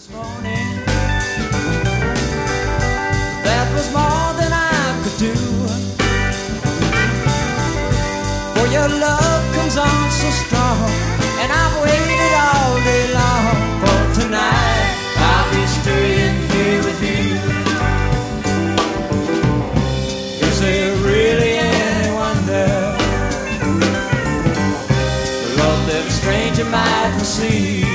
morning, that was more than I could do. For your love comes on so strong, and I've waited all day long. For tonight I'll be staying here with you. Is there really anyone there? The love that a stranger might receive.